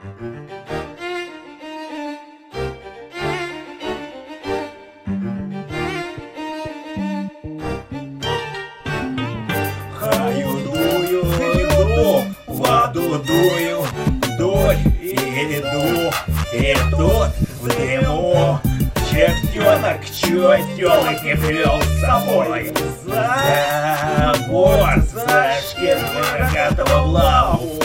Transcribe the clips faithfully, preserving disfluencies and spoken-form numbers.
Хаю дую, иду, воду дую, дуй и иду, и тут в дыму чертенок чуть телок не привел с собой. Забор зашкиркатого в лаву,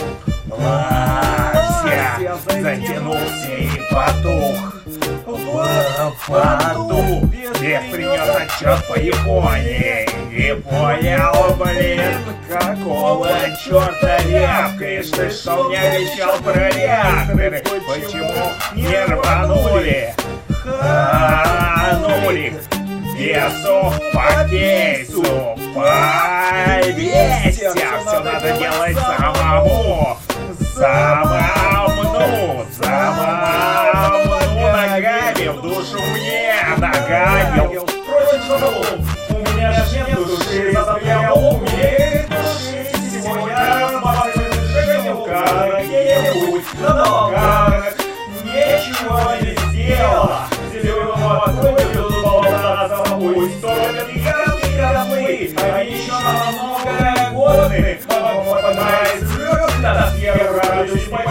лався, затянулся и потух. В поту Бес принес отчет по Японии и понял, блин, какого черта рявкаешь ты, что мне обещал про реакторы? Почему не рванули? Ханули бесу по кейсу, повесься, все надо делать самому, самому, самому, ногами в душу мне нагадил. Впрочем, у меня ж нет души, зато я умею души. Сегодня разбавлю движением как-нибудь, но как ничего не сделала. Зеленого открою болтаться, пусть только гигантские котлы, они еще намного годны. Попадая звезд, надо съем радуюсь.